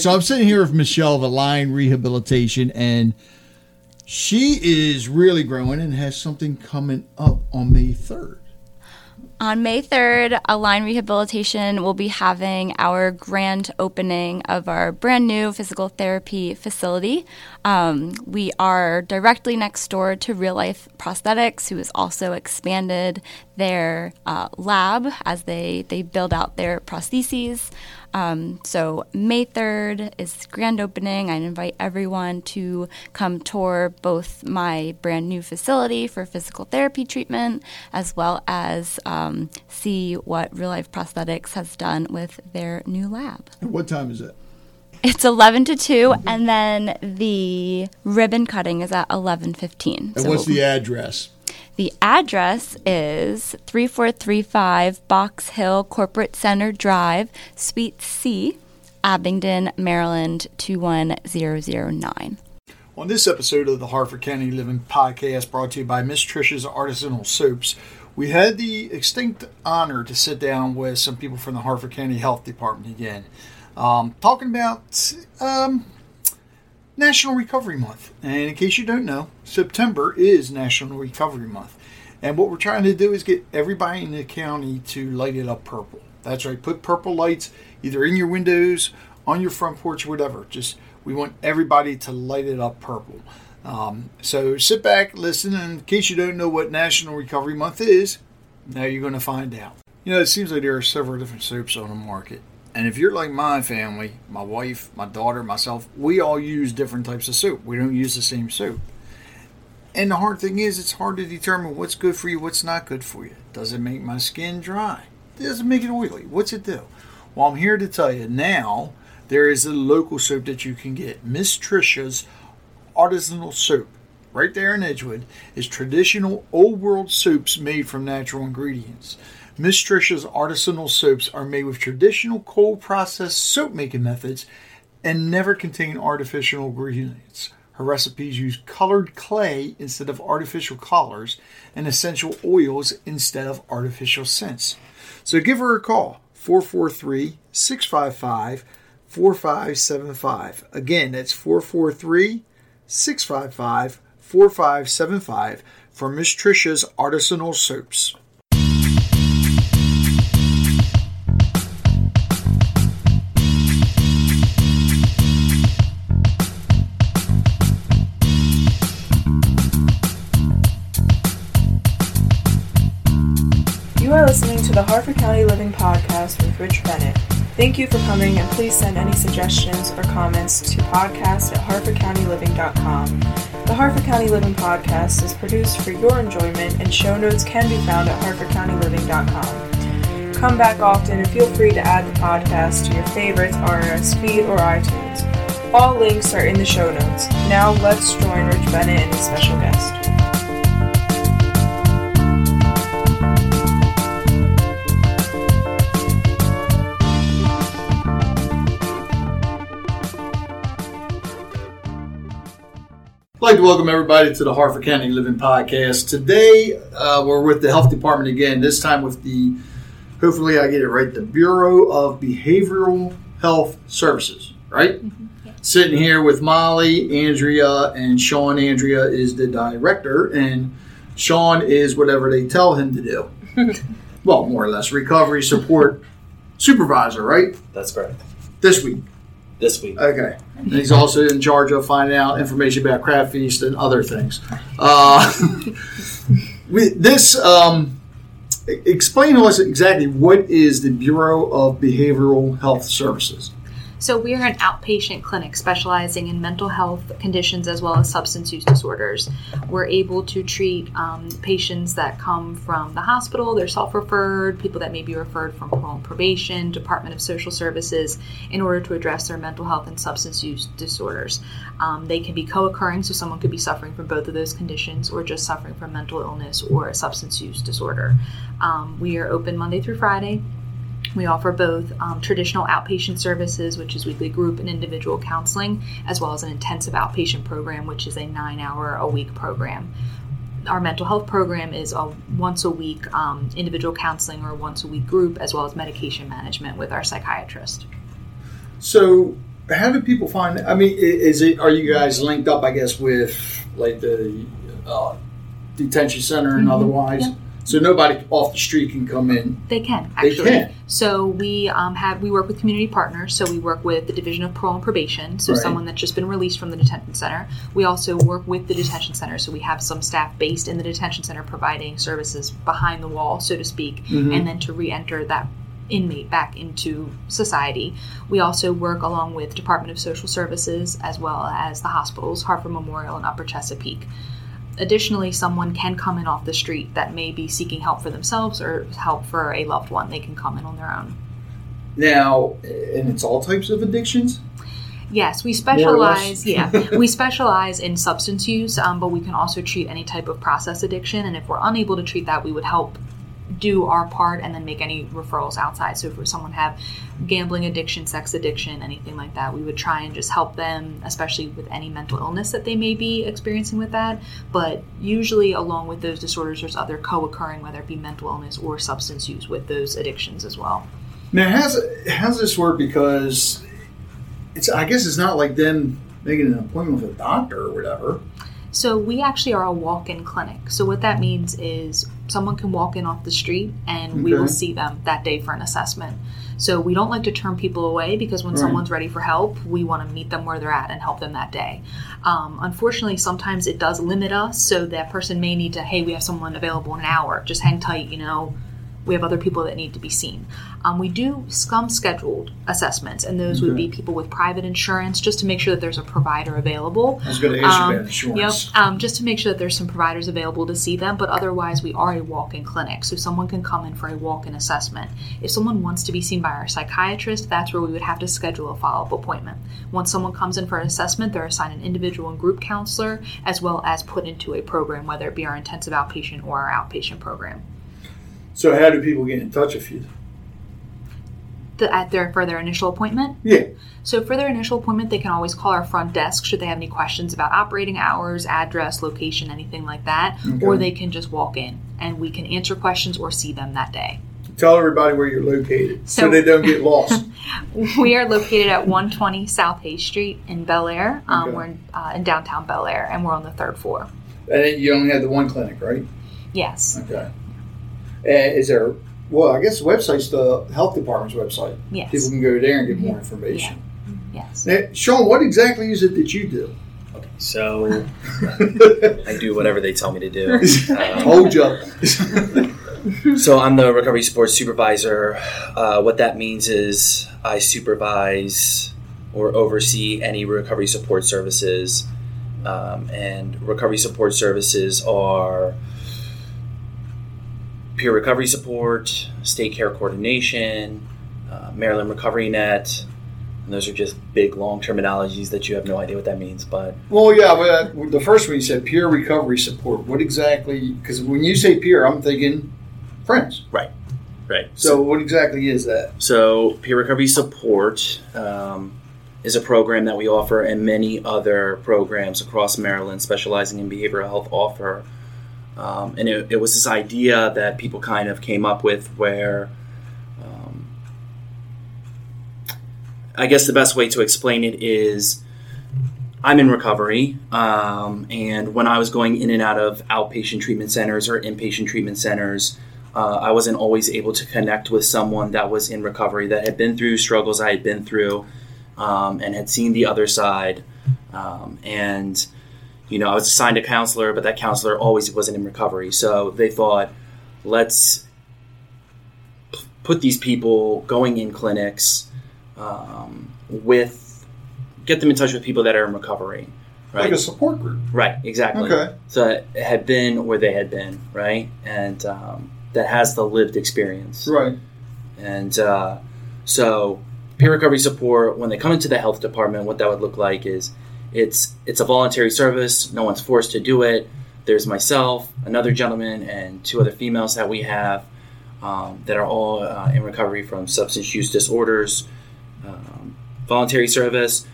So I'm sitting here with Michelle of Align Rehabilitation, and she is really growing and has something coming up on May 3rd. On May 3rd, Align Rehabilitation will be having our grand opening of our brand new physical therapy facility. We are directly next door to Real Life Prosthetics, who has also expanded their lab as they build out their prostheses. So May 3rd is grand opening. I invite everyone to come tour both my brand new facility for physical therapy treatment, as well as see what Real Life Prosthetics has done with their new lab. And what time is it? It's 11 to 2, and then the ribbon cutting is at 11:15. And what's the address? The address is 3435 Box Hill Corporate Center Drive, Suite C, Abingdon, Maryland 21009. On this episode of the Harford County Living Podcast, brought to you by Miss Trisha's Artisanal Soaps, we had the distinct honor to sit down with some people from the Harford County Health Department again, talking about National Recovery Month. And in case you don't know, September is National Recovery Month. And what we're trying to do is get everybody in the county to light it up purple. That's right, put purple lights either in your windows, on your front porch, whatever. Just, we want everybody to light it up purple. So sit back, listen, and in case you don't know what National Recovery Month is, now you're going to find out. You know, it seems like there are several different soaps on the market. And if you're like my family, my wife, my daughter, myself, we all use different types of soap. We don't use the same soap. And the hard thing is, it's hard to determine what's good for you, what's not good for you. Does it make my skin dry? Does it make it oily? What's it do? Well, I'm here to tell you now, there is a local soap that you can get. Miss Trisha's Artisanal Soap, right there in Edgewood, is traditional old world soaps made from natural ingredients. Miss Trisha's Artisanal Soaps are made with traditional cold processed soap making methods and never contain artificial ingredients. Her recipes use colored clay instead of artificial colors and essential oils instead of artificial scents. So give her a call, 443-655-4575. Again, that's 443-655-4575 for Miss Trisha's Artisanal Soaps. You are listening to the Harford County Living Podcast with Rich Bennett. Thank you for coming, and please send any suggestions or comments to podcast@harfordcountyliving.com. The Harford County Living Podcast is produced for your enjoyment, and show notes can be found at harfordcountyliving.com. Come back often, and feel free to add the podcast to your favorites, RSS feed, or iTunes. All links are in the show notes. Now let's join Rich Bennett and his special guest. I'd like to welcome everybody to the Harford County Living Podcast. Today, we're with the Health Department again, this time with the, hopefully I get it right, the Bureau of Behavioral Health Services, right? Mm-hmm. Yeah. Sitting here with Molly, Andrea, and Sean. Andrea is the director, and Sean is whatever they tell him to do. Well, more or less, recovery support supervisor, right? That's correct. This week. Okay. And he's also in charge of finding out information about Crab Feast and other things. Explain to us exactly what is the Bureau of Behavioral Health Services. So we are an outpatient clinic specializing in mental health conditions as well as substance use disorders. We're able to treat patients that come from the hospital, they're self-referred, people that may be referred from parole and probation, Department of Social Services, in order to address their mental health and substance use disorders. They can be co-occurring, so someone could be suffering from both of those conditions or just suffering from mental illness or a substance use disorder. We are open Monday through Friday. We offer both traditional outpatient services, which is weekly group and individual counseling, as well as an intensive outpatient program, which is a 9-hour-a-week program. Our mental health program is a once-a-week individual counseling or once-a-week group, as well as medication management with our psychiatrist. So how do people find? I mean, are you guys linked up? I guess with like the detention center and otherwise. Yep. So nobody off the street can come in. They can, actually. They can. So we work with community partners. So we work with the Division of Parole and Probation. So Right. someone that's just been released from the detention center. We also work with the detention center. So we have some staff based in the detention center providing services behind the wall, so to speak, and then to re-enter that inmate back into society. We also work along with Department of Social Services as well as the hospitals, Hartford Memorial and Upper Chesapeake. Additionally, someone can come in off the street that may be seeking help for themselves or help for a loved one. They can come in on their own. Now, and it's all types of addictions? Yes, we More or less. specialize. Yeah, we specialize in substance use, but we can also treat any type of process addiction. And if we're unable to treat that, we would help do our part and then make any referrals outside. So if someone have gambling addiction, sex addiction, anything like that, we would try and just help them, especially with any mental illness that they may be experiencing with that. But usually along with those disorders, there's other co-occurring, whether it be mental illness or substance use with those addictions as well. Now, how's this work? Because I guess it's not like them making an appointment with a doctor or whatever. So we actually are a walk-in clinic. So what that means is someone can walk in off the street and we will Okay. see them that day for an assessment. So we don't like to turn people away because when Right. someone's ready for help, we want to meet them where they're at and help them that day. Unfortunately, sometimes it does limit us. So that person may need to, hey, we have someone available in an hour. Just hang tight, we have other people that need to be seen. We do some scheduled assessments, and those would be people with private insurance, just to make sure that there's a provider available. I was going to ask you about insurance. Yep, just to make sure that there's some providers available to see them, but otherwise we are a walk-in clinic, so someone can come in for a walk-in assessment. If someone wants to be seen by our psychiatrist, that's where we would have to schedule a follow-up appointment. Once someone comes in for an assessment, they're assigned an individual and group counselor, as well as put into a program, whether it be our intensive outpatient or our outpatient program. So how do people get in touch with you? For their initial appointment? Yeah. So for their initial appointment, they can always call our front desk should they have any questions about operating hours, address, location, anything like that. Okay. Or they can just walk in and we can answer questions or see them that day. Tell everybody where you're located so So- they don't get lost. We are located at 120 South Hay Street in Bel Air. Okay. We're in downtown Bel Air, and we're on the third floor. And you only have the one clinic, right? Yes. Okay. Is there, well, I guess the website's the health department's website. Yes. People can go there and get more information. Yes. Now, Sean, what exactly is it that you do? Okay, so I do whatever they tell me to do. Hold you up. So I'm the recovery support supervisor. What that means is I supervise or oversee any recovery support services. And recovery support services are peer recovery support, state care coordination, Maryland Recovery Net. And those are just big, long terminologies that you have no idea what that means. But Well, yeah, but the first one you said peer recovery support. What exactly? Because when you say peer, I'm thinking friends. right. So what exactly is that? So peer recovery support is a program that we offer, and many other programs across Maryland specializing in behavioral health offer. And it was this idea that people kind of came up with where I guess the best way to explain it is I'm in recovery, and when I was going in and out of outpatient treatment centers or inpatient treatment centers, I wasn't always able to connect with someone that was in recovery, that had been through struggles I had been through, and had seen the other side. And, I was assigned a counselor, but that counselor always wasn't in recovery. So they thought, let's put these people going in clinics get them in touch with people that are in recovery. Right? Like a support group. Right, exactly. Okay. So it had been where they had been, right? And that has the lived experience. Right. And so peer recovery support, when they come into the health department, what that would look like is it's a voluntary service. No one's forced to do it. There's myself, another gentleman, and two other females that we have that are all in recovery from substance use disorders. Voluntary service.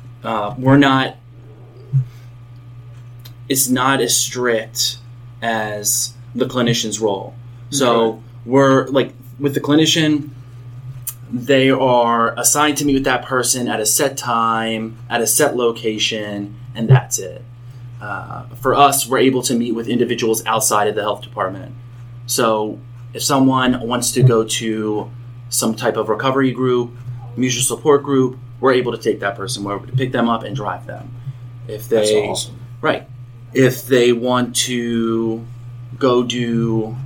It's not as strict as the clinician's role. So we're like with the clinician, They are assigned to meet with that person at a set time, at a set location, and that's it. For us, we're able to meet with individuals outside of the health department. So if someone wants to go to some type of recovery group, mutual support group, we're able to take that person. We're able to pick them up and drive them. If they, That's awesome. Right. If they want to go do...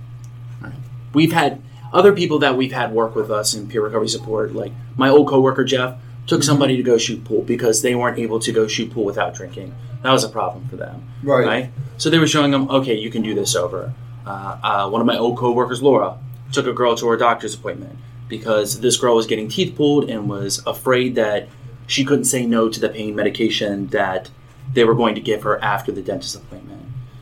We've had other people that we've had work with us in peer recovery support, like my old coworker Jeff, took somebody to go shoot pool because they weren't able to go shoot pool without drinking. That was a problem for them. Right. So they were showing them, okay, you can do this sober. One of my old coworkers, Laura, took a girl to her doctor's appointment because this girl was getting teeth pulled and was afraid that she couldn't say no to the pain medication that they were going to give her after the dentist appointment.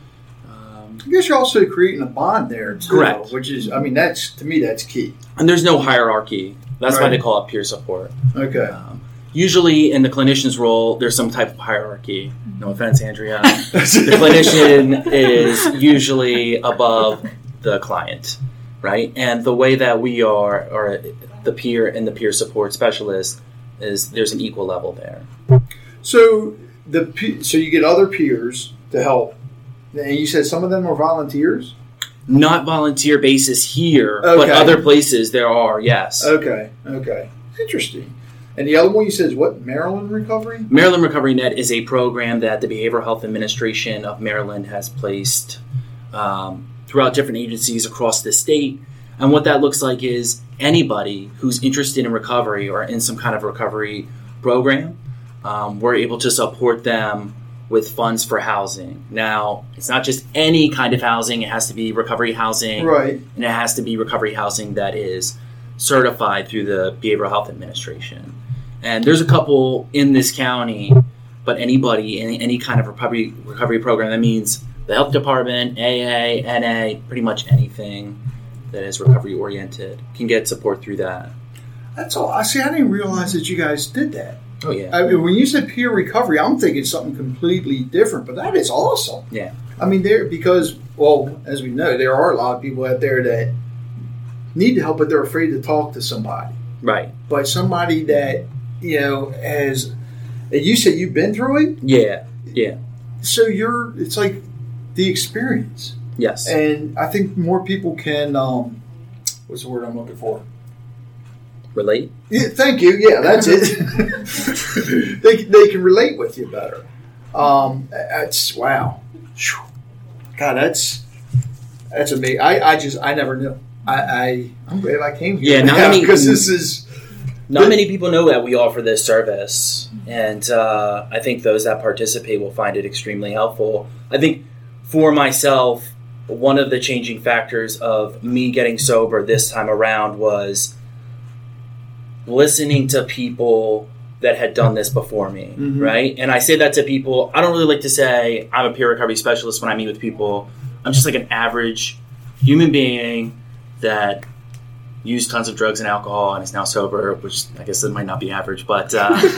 I guess you're also creating a bond there, too. Correct. Which is, I mean, that's, to me, that's key. And there's no hierarchy. That's why Right. they call it peer support. Okay. Usually in the clinician's role, there's some type of hierarchy. No offense, Andrea. The clinician is usually above the client, right? And the way that we are, or the peer and the peer support specialist, is there's an equal level there. So so you get other peers to help. And you said some of them are volunteers? Not volunteer basis here, but Okay. other places there are, yes. Okay. Interesting. And the other one you said is what? Maryland Recovery? Maryland Recovery Net is a program that the Behavioral Health Administration of Maryland has placed throughout different agencies across the state. And what that looks like is anybody who's interested in recovery or in some kind of recovery program, we're able to support them with funds for housing. Now, it's not just any kind of housing. It has to be recovery housing. Right. And it has to be recovery housing that is certified through the Behavioral Health Administration. And there's a couple in this county, but anybody in any kind of recovery program, that means the health department, AA, NA, pretty much anything that is recovery oriented can get support through that. That's all. I see. I didn't realize that you guys did that. Oh, yeah. I mean, when you said peer recovery, I'm thinking something completely different, but that is awesome. Yeah. I mean, because, well, as we know, there are a lot of people out there that need help, but they're afraid to talk to somebody. Right. But somebody that, has, and you said you've been through it? Yeah. Yeah. So it's like the experience. Yes. And I think more people can, what's the word I'm looking for? Relate? Yeah, thank you. Yeah, that's it. they can relate with you better. That's wow. God, that's amazing. I never knew. I'm glad I came here. Yeah, because this is not many people know that we offer this service, and I think those that participate will find it extremely helpful. I think for myself, one of the changing factors of me getting sober this time around was listening to people that had done this before me, right? And I say that to people. I don't really like to say I'm a peer recovery specialist when I meet with people. I'm just like an average human being that used tons of drugs and alcohol and is now sober, which I guess it might not be average, but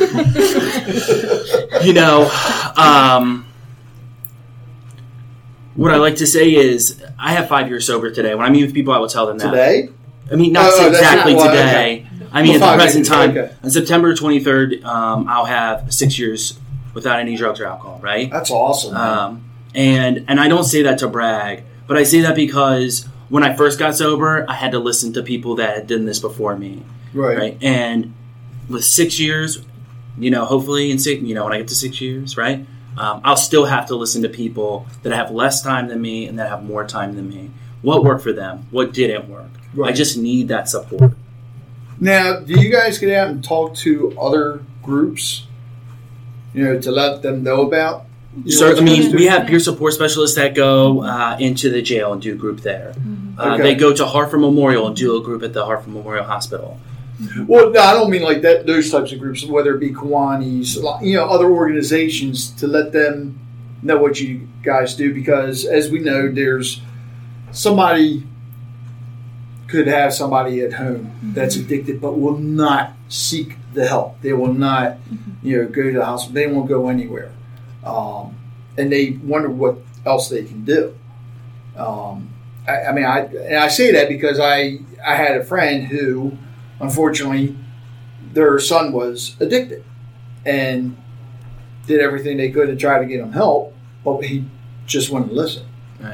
what I like to say is I have 5 years sober today. When I meet with people, I will tell them that. today. I mean, not exactly today. Okay. I mean, Well, at the present time, okay. on September 23rd, I'll have 6 years without any drugs or alcohol, right? That's awesome. And I don't say that to brag, but I say that because when I first got sober, I had to listen to people that had done this before me, right. And with 6 years, hopefully when I get to 6 years, right, I'll still have to listen to people that have less time than me and that have more time than me. What worked for them? What didn't work? Right. I just need that support. Now, do you guys get out and talk to other groups, to let them know about? So, we have peer support specialists that go into the jail and do group there. Okay. They go to Hartford Memorial and do a group at the Hartford Memorial Hospital. Well, no, I don't mean like that. Those types of groups, whether it be Kiwanis, other organizations, to let them know what you guys do. Because as we know, there's somebody could have somebody at home that's addicted, but will not seek the help. They will not, go to the hospital. They won't go anywhere, and they wonder what else they can do. I say that because I had a friend who unfortunately, their son was addicted and did everything they could to try to get him help, but he just wouldn't listen. Right.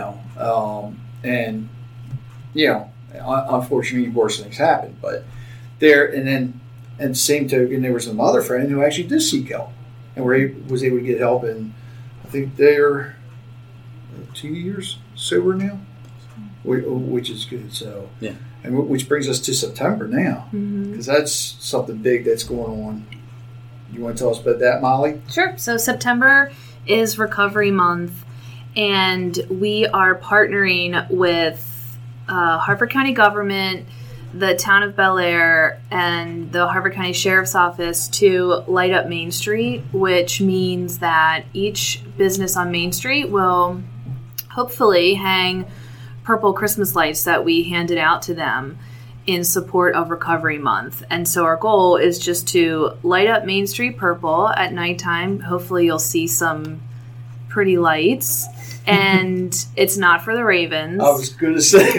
Unfortunately, worse things happened. But there, and then at the same token, there was another friend who actually did seek help and was able to get help, and I think they're 2 years sober now, which is good. So, yeah. And which brings us to September now, because that's something big that's going on. You want to tell us about that, Molly? Sure. So September is Recovery Month, and we are partnering with Harford County government, the town of Bel Air, and the Harford County Sheriff's Office to light up Main Street, which means that each business on Main Street will hopefully hang purple Christmas lights that we handed out to them in support of Recovery Month. And so our goal is just to light up Main Street purple at nighttime. Hopefully you'll see some pretty lights. And it's not for the Ravens. I was going to say.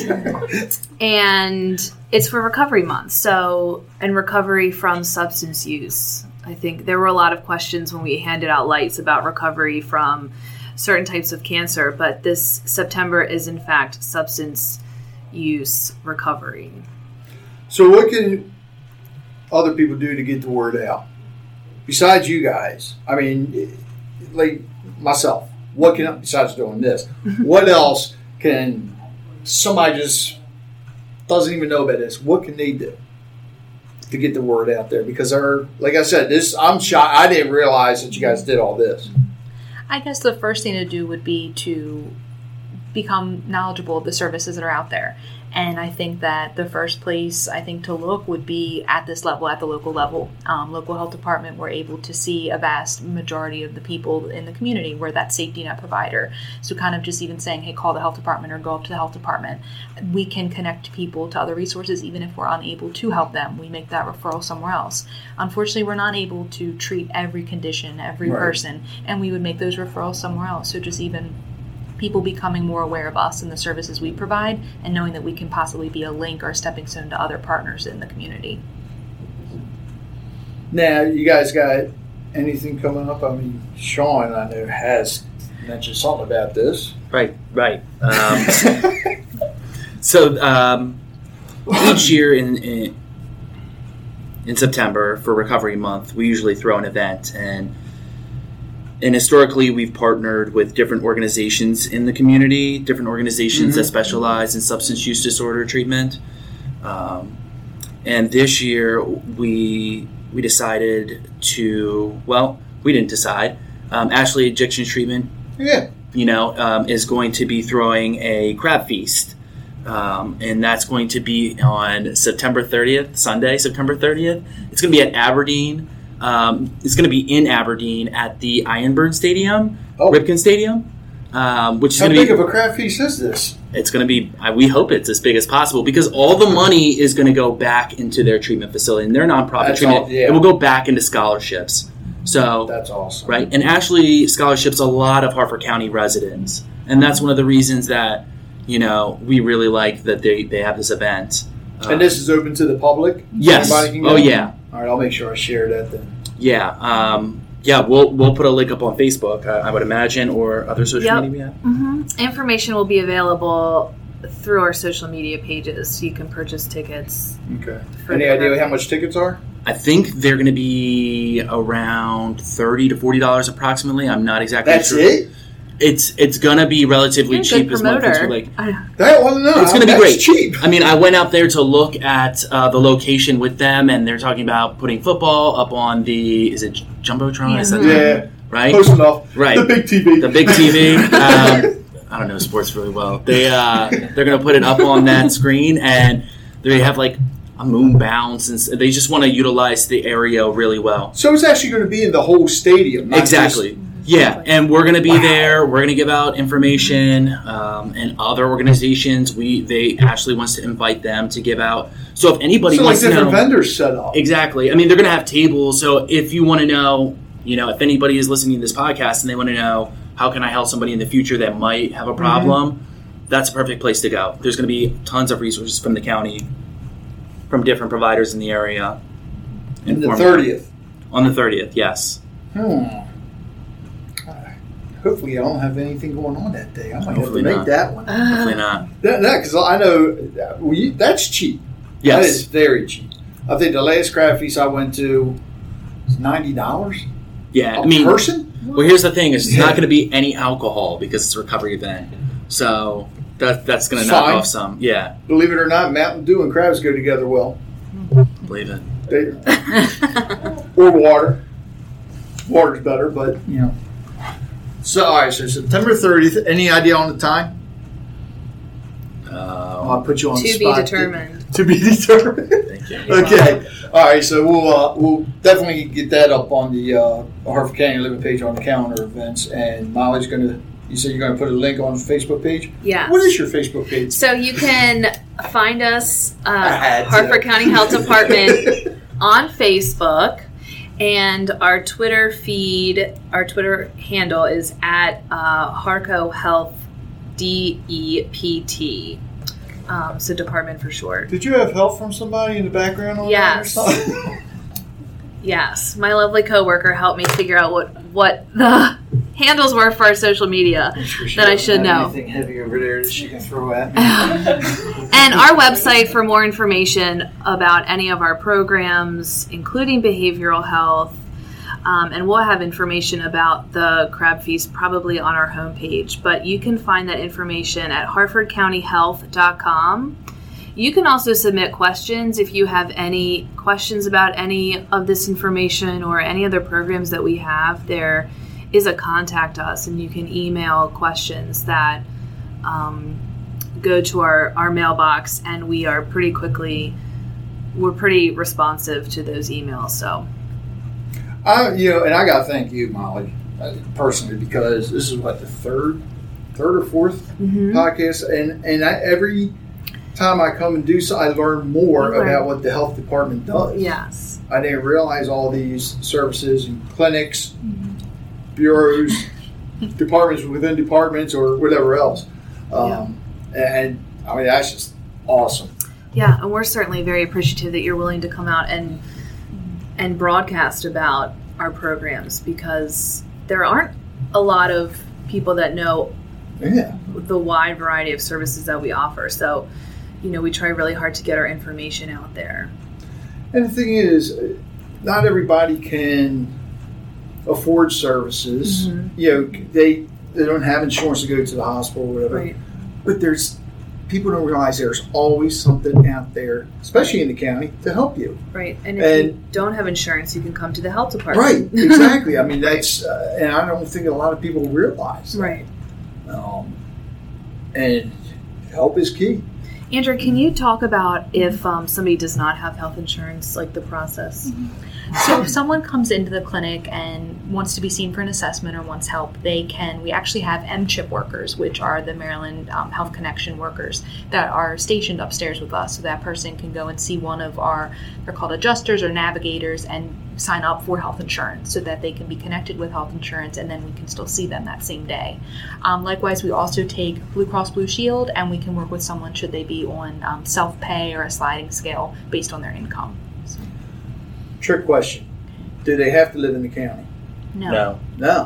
And it's for Recovery Month. So, and recovery from substance use. I think there were a lot of questions when we handed out lights about recovery from certain types of cancer, but this September is in fact substance use recovery. So what can other people do to get the word out? Besides you guys, I mean, like myself, what can, besides doing this, what else can somebody just doesn't even know about this? What can they do to get the word out there? Because like I said, I'm shocked. I didn't realize that you guys did all this. I guess the first thing to do would be to become knowledgeable of the services that are out there. And I think that the first place to look would be at this level, at the local level. Local health department, we're able to see a vast majority of the people in the community. We're that safety net provider. So kind of just even saying, hey, call the health department or go up to the health department. We can connect people to other resources even if we're unable to help them. We make that referral somewhere else. Unfortunately, we're not able to treat every condition, every person, and we would make those referrals somewhere else. So just even people becoming more aware of us and the services we provide and knowing that we can possibly be a link or a stepping stone to other partners in the community. Now, you guys got anything coming up? I mean, Sean, I know, has mentioned something about this. Right. So each year in September for Recovery Month, we usually throw an event, and historically, we've partnered with different organizations in the community, different organizations that specialize in substance use disorder treatment. And this year, we decided to, we didn't decide. Ashley Addiction Treatment, is going to be throwing a crab feast. And that's going to be on September 30th, Sunday, September 30th. It's going to be at Aberdeen. It's going to be in Aberdeen at the Ironburn Stadium, Ripken Stadium, which is going to be... How big of a crab feast is this? It's going to be, we hope it's as big as possible, because all the money is going to go back into their treatment facility, and their nonprofit treatment. It will go back into scholarships. So that's awesome. Right? And Ashley scholarships a lot of Harford County residents, and that's one of the reasons that, we really like that they have this event. And this is open to the public? Yes. Anybody can go? Yeah. All right, I'll make sure I share that then. Yeah. We'll put a link up on Facebook, I would imagine, or other social media. Information will be available through our social media pages. You can purchase tickets. Okay. Any idea how much tickets are? I think they're going to be around $30 to $40 approximately. I'm not exactly sure. That's it? It's going to be relatively cheap as well. It's going to be great. Cheap. I mean, I went out there to look at the location with them, and they're talking about putting football up on the, is it Jumbotron? Yeah. Right? Close enough. Right. The big TV. The big TV. I don't know sports really well. They're going to put it up on that screen, and they have like a moon bounce, and they just want to utilize the area really well. So it's actually going to be in the whole stadium. Exactly. Yeah, and we're going to be there. We're going to give out information, and other organizations. Ashley wants to invite them to give out. So if anybody wants to know, different vendors set up. Exactly. I mean, they're going to have tables. So if you want to know, if anybody is listening to this podcast and they want to know how can I help somebody in the future that might have a problem, that's a perfect place to go. There's going to be tons of resources from the county from different providers in the area. And the Inform- 30th. On the 30th, yes. Hopefully I don't have anything going on that day. I might Hopefully have to not. make that one. Hopefully not. Because I know that's cheap. That Yes. is very cheap. I think the last crab feast I went to was $90 Yeah, a I mean, person. well, here's the thing: is it's Yeah. not going to be any alcohol because it's a recovery event. So that's going to It's knock fine. off some. Yeah, Believe it or not, Mountain Dew and crabs go together well. believe it. Or water. Water's better, but you know. So all right, so September 30th. Any idea on the time? I'll put you on the To be spot. determined. To be determined. Thank you. Okay. All right. So we'll definitely get that up on the Harford County Living page on the calendar events. And Molly's gonna. You said you're gonna put a link on the Facebook page. Yeah. What is your Facebook page? So you can find us, had to. Harford County Health Department, on Facebook, and our Twitter feed, our Twitter handle is at Harco Health DEPT. So department for short. Did you have help from somebody in the background on Yes. that or something? Yes, my lovely coworker helped me figure out what the handles were for our social media that I should know. Anything heavy over there that she can throw at me? And our website for more information about any of our programs, including behavioral health, and we'll have information about the Crab Feast probably on our homepage. But you can find that information at harfordcountyhealth.com. You can also submit questions if you have any questions about any of this information or any other programs that we have. There is a contact us, and you can email questions that go to our mailbox, and we're pretty responsive to those emails. So, And I got to thank you, Molly, personally, because this is what the third or fourth podcast, and every time I come and do so, I learn more about what the health department does. yes. I didn't realize all these services and clinics, bureaus, departments within departments, or whatever else. And I mean, that's just awesome. Yeah, and we're certainly very appreciative that you're willing to come out and broadcast about our programs, because there aren't a lot of people that know the wide variety of services that we offer. So, we try really hard to get our information out there. And the thing is, not everybody can afford services. They don't have insurance to go to the hospital or whatever. Right. But people don't realize there's always something out there, especially in the county, to help you. Right. And if you don't have insurance, you can come to the health department. Right, exactly. I mean, that's, and I don't think a lot of people realize that. Right. And help is key. Andrew, can you talk about if somebody does not have health insurance, like the process? So if someone comes into the clinic and wants to be seen for an assessment or wants help, we actually have MCHIP workers, which are the Maryland Health Connection workers that are stationed upstairs with us. So that person can go and see one of they're called adjusters or navigators, and sign up for health insurance so that they can be connected with health insurance, and then we can still see them that same day. Likewise, we also take Blue Cross Blue Shield, and we can work with someone should they be on self-pay or a sliding scale based on their income. So. Trick question. Do they have to live in the county? No.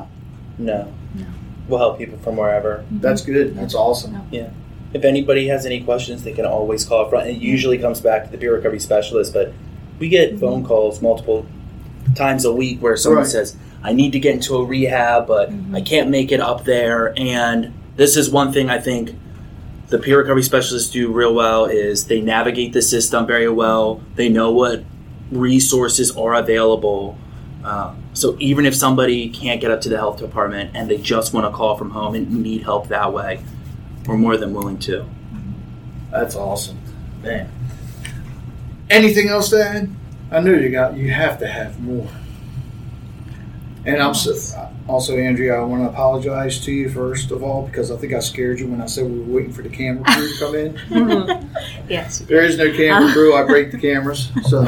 We'll help people from wherever. That's good. That's awesome. No. Yeah. If anybody has any questions, they can always call up front. It usually comes back to the peer recovery specialist, but we get phone calls multiple times a week where someone says, I need to get into a rehab, but I can't make it up there. And this is one thing I think the peer recovery specialists do real well is they navigate the system very well. They know what resources are available. So even if somebody can't get up to the health department and they just want to call from home and need help that way, we're more than willing to. That's awesome. Man. Anything else to add? I know you have to have more. And I'm also, Andrea, I want to apologize to you first of all, because I think I scared you when I said we were waiting for the camera crew to come in. Yes. There is no camera crew. I break the cameras. So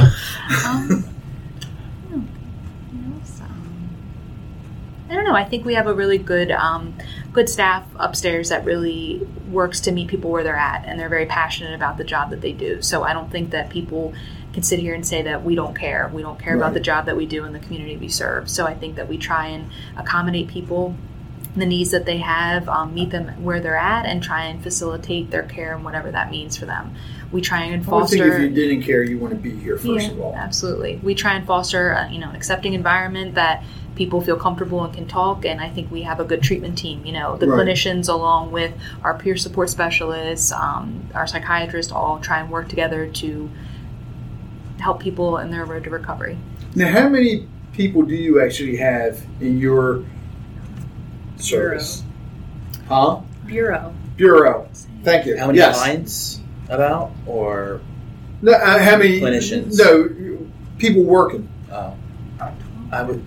I don't know. I think we have a really good good staff upstairs that really works to meet people where they're at, and they're very passionate about the job that they do. So I don't think that people can sit here and say that we don't care. We don't care about the job that we do in the community we serve. So I think that we try and accommodate people, the needs that they have, meet them where they're at, and try and facilitate their care and whatever that means for them. We try and foster. I would think if you didn't care, you want to be here first of all. Absolutely. We try and foster, an accepting environment that people feel comfortable and can talk. And I think we have a good treatment team. The clinicians, along with our peer support specialists, our psychiatrists, all try and work together to help people in their road to recovery. Now, how many people do you actually have in your service? Huh? Bureau. Thank you. How many clients about, or no, how many clinicians? No, people working. Oh, I would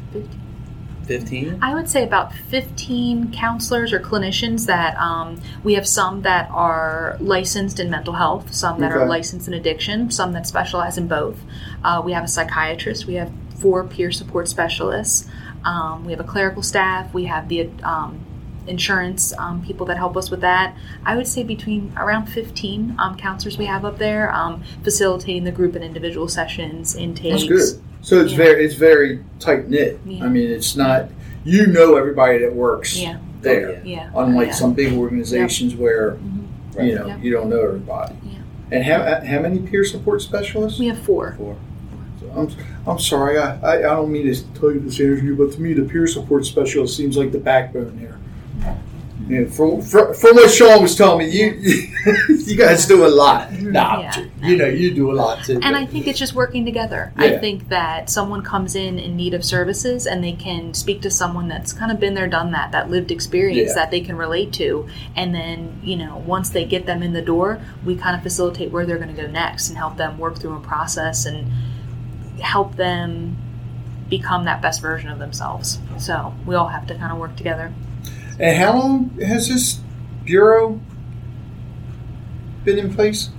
15. I would say about 15 counselors or clinicians that we have some that are licensed in mental health, some that are licensed in addiction, some that specialize in both. We have a psychiatrist. We have 4 peer support specialists. We have a clerical staff. We have the insurance people that help us with that. I would say between around 15 counselors we have up there, facilitating the group and individual sessions, intakes. That's good. So it's very tight knit. Yeah. I mean, it's not everybody that works there. Yeah. Unlike some big organizations where you don't know everybody. Yeah. And how many peer support specialists? We have 4. So I'm sorry, I don't mean to tell you this interview, but to me the peer support specialist seems like the backbone here. From what Sean was telling me, you guys do a lot. You do a lot too. And I think it's just working together. Yeah. I think that someone comes in need of services, and they can speak to someone that's kind of been there, done that lived experience that they can relate to. And then, once they get them in the door, we kind of facilitate where they're going to go next and help them work through a process and help them become that best version of themselves. So we all have to kind of work together. And how long has this bureau been in place?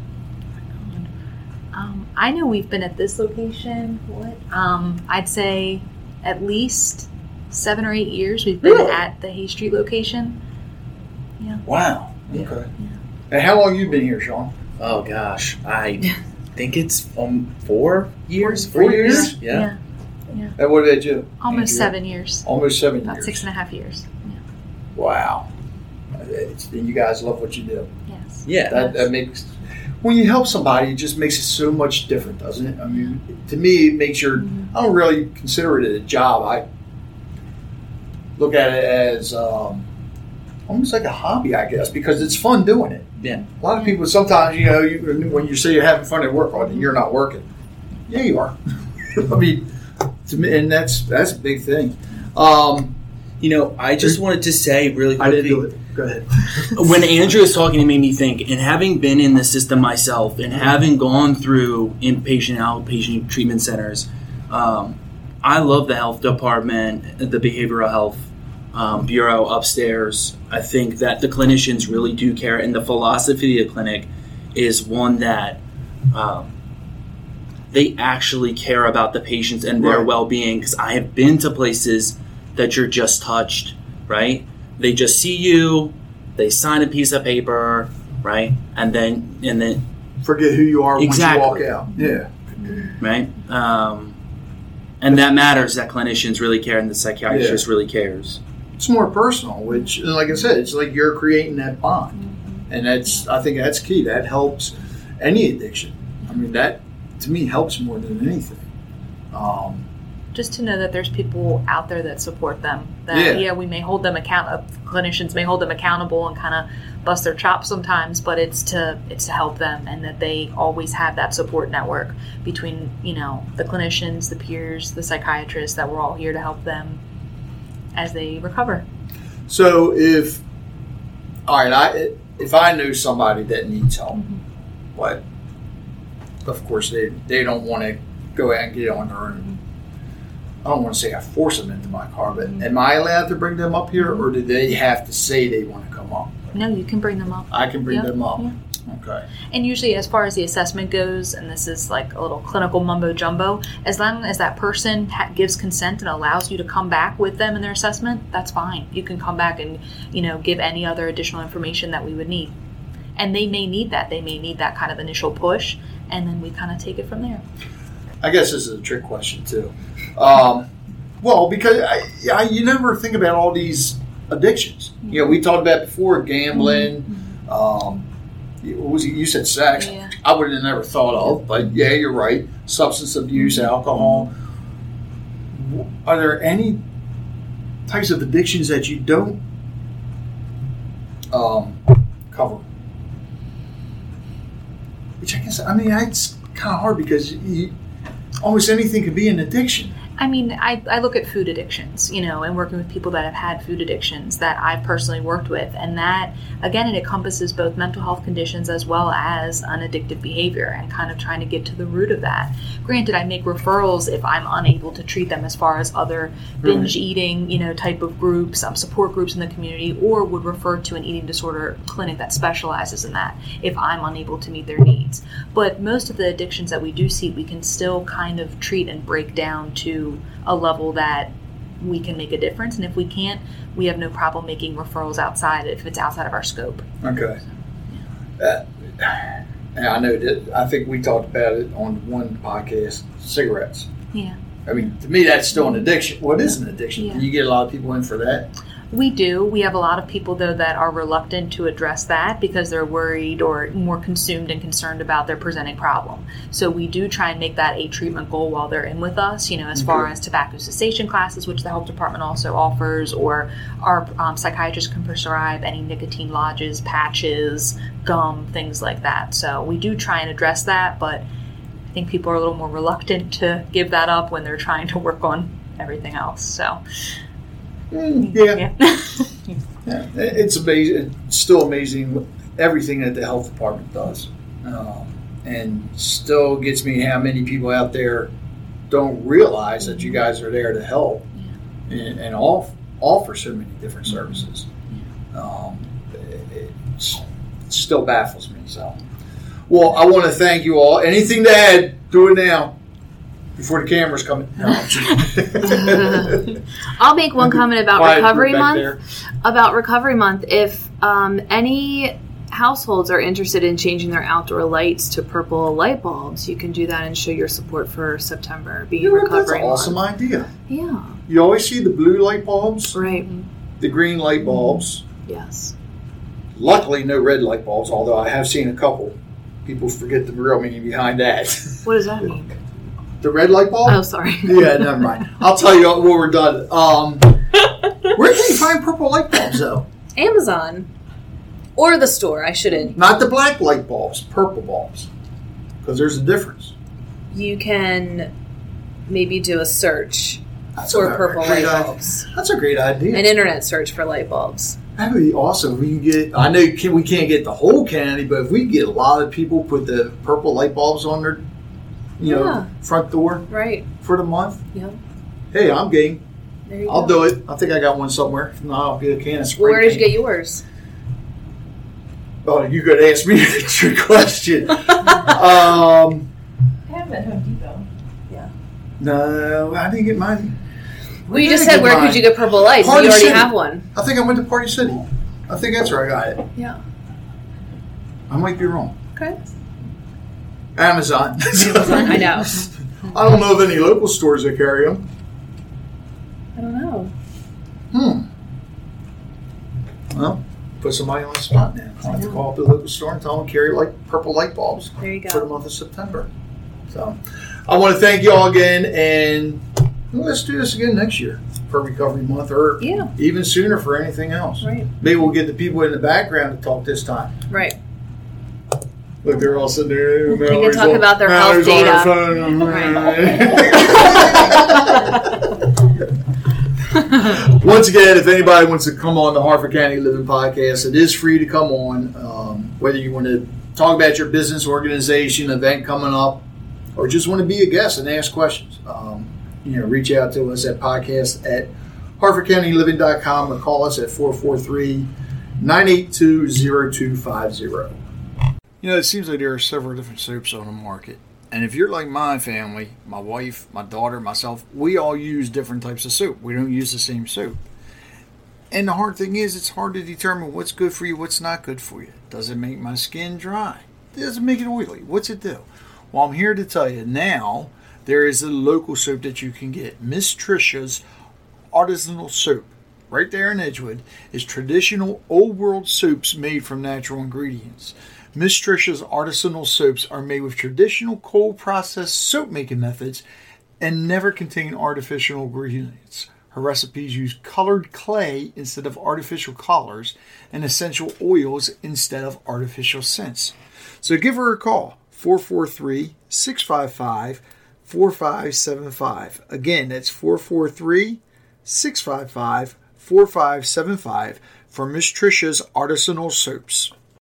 I know we've been at this location, I'd say at least 7 or 8 years we've been at the Hay Street location. Yeah. Wow. Okay. Yeah. And how long have you been here, Sean? Oh, gosh. I think it's 4 years. 4 years? Yeah. And what did you? Almost 7 years. Almost 7 years. About 6.5 years. Wow. You guys love what you do. Yes. Yeah. That makes, when you help somebody, it just makes it so much different, doesn't it? I mean, to me, it makes I don't really consider it a job. I look at it as almost like a hobby, I guess, because it's fun doing it. Yeah. A lot of people, sometimes, when you say you're having fun at work, you're not working. Yeah, you are. I mean, to me, and that's a big thing. I just wanted to say really quickly. I didn't do it. Go ahead. When Andrew was talking, it made me think, and having been in the system myself and having gone through inpatient and outpatient treatment centers, I love the health department, the behavioral health bureau upstairs. I think that the clinicians really do care, and the philosophy of the clinic is one that they actually care about the patients and their well-being, because I have been to places that you're just touched, right? They just see you, they sign a piece of paper, right? And then forget who you are once you walk out. Yeah. Right? And that matters, that clinicians really care and the psychiatrist really cares. It's more personal, which, like I said, it's like you're creating that bond. And I think that's key. That helps any addiction. I mean, that, to me, helps more than anything. Just to know that there's people out there that support them. That we may hold them clinicians may hold them accountable and kind of bust their chops sometimes, but it's to help them, and that they always have that support network between the clinicians, the peers, the psychiatrists, that we're all here to help them as they recover. So if I know somebody that needs help, but of course they don't want to go out and get on their own. I don't want to say I force them into my car, but am I allowed to bring them up here, or do they have to say they want to come up? No, you can bring them up. I can bring them up. Yeah. Okay. And usually, as far as the assessment goes, and this is like a little clinical mumbo jumbo, as long as that person gives consent and allows you to come back with them in their assessment, that's fine. You can come back and, give any other additional information that we would need. And they may need that. They may need that kind of initial push, and then we kind of take it from there. I guess this is a trick question, too. Well, because you never think about all these addictions. We talked about before gambling. What was it? You said sex. Yeah. I would have never thought of, but yeah, you're right. Substance abuse, alcohol. Are there any types of addictions that you don't cover? Which I guess, it's kind of hard because almost anything could be an addiction. I look at food addictions, and working with people that have had food addictions that I've personally worked with. And that, again, it encompasses both mental health conditions as well as an addictive behavior and kind of trying to get to the root of that. Granted, I make referrals if I'm unable to treat them as far as other binge eating, type of groups, support groups in the community, or would refer to an eating disorder clinic that specializes in that if I'm unable to meet their needs. But most of the addictions that we do see, we can still kind of treat and break down to a level that we can make a difference, and if we can't, we have no problem making referrals outside if it's outside of our scope. Okay. I know that. I think we talked about it on one podcast. Cigarettes. Yeah. To me, that's still an addiction. Well, it is an addiction. Yeah. Do you get a lot of people in for that? We do. We have a lot of people, though, that are reluctant to address that because they're worried or more consumed and concerned about their presenting problem. So we do try and make that a treatment goal while they're in with us, as far as tobacco cessation classes, which the health department also offers, or our psychiatrists can prescribe any nicotine lodges, patches, gum, things like that. So we do try and address that, but I think people are a little more reluctant to give that up when they're trying to work on everything else. So... Yeah. It's amazing. It's still amazing everything that the health department does, and still gets me how many people out there don't realize that you guys are there to help and offer so many different services. It still baffles me. So, well, I want to thank you all. Anything to add? Do it now. Before the cameras come in. No, I'll make one comment about Recovery Month. About Recovery Month, if any households are interested in changing their outdoor lights to purple light bulbs, you can do that and show your support for September being Recovery Month. That's an awesome idea. Yeah. You always see the blue light bulbs, Right. the green light bulbs. Yes. Luckily, no red light bulbs, although I have seen a couple. People forget the real meaning behind that. What does that mean? The red light bulb? Oh, sorry. Yeah, never mind. I'll tell you when we're done. Where can you find purple light bulbs, though? Amazon. Or the store. I shouldn't. Not the black light bulbs, purple bulbs. Because there's a difference. You can maybe do a search That's for a purple great light idea. bulbs. That's a great idea. An internet search for light bulbs. That would be awesome. We can get. I know we can't get the whole county, but if we get a lot of people put the purple light bulbs on their, front door Right. for the month. Yep. Hey, I'm game. There you I'll go. do it. I think I got one somewhere. If not, I'll get a can of spray Where did you paint. get yours? Oh, you could ask me a trick question. I have them at Home Depot. No, I didn't get mine. Well, you Where just did I said, get where mine? could you get purple lights? Party You already City. have one. I think I went to Party City. I think that's where I got it. Yeah. I might be wrong. Okay. Amazon. I know. I don't know of any local stores that carry them. I don't know. Well, put somebody on the spot now. I'll have to call up the local store and tell them to carry purple light bulbs There you go. for the month of September. So, I want to thank you all again, and let's do this again next year for Recovery Month, or even sooner for anything else. Right. Maybe we'll get the people in the background to talk this time. Right. Look, they're all sitting there. They can talk about their health data. Once again, if anybody wants to come on the Harford County Living Podcast, it is free to come on. Whether you want to talk about your business, organization, event coming up, or just want to be a guest and ask questions, reach out to us at podcast@harfordcountyliving.com or call us at 443-982-0250. You know, it seems like there are several different soaps on the market. And if you're like my family, my wife, my daughter, myself, we all use different types of soap. We don't use the same soap. And the hard thing is, it's hard to determine what's good for you, what's not good for you. Does it make my skin dry? Does it make it oily? What's it do? Well, I'm here to tell you now, there is a local soap that you can get. Miss Trisha's Artisanal Soap, right there in Edgewood, is traditional old world soaps made from natural ingredients. Miss Trisha's Artisanal Soaps are made with traditional cold processed soap making methods and never contain artificial ingredients. Her recipes use colored clay instead of artificial colors and essential oils instead of artificial scents. So give her a call, 443-655-4575. Again, that's 443-655-4575 for Miss Trisha's Artisanal Soaps.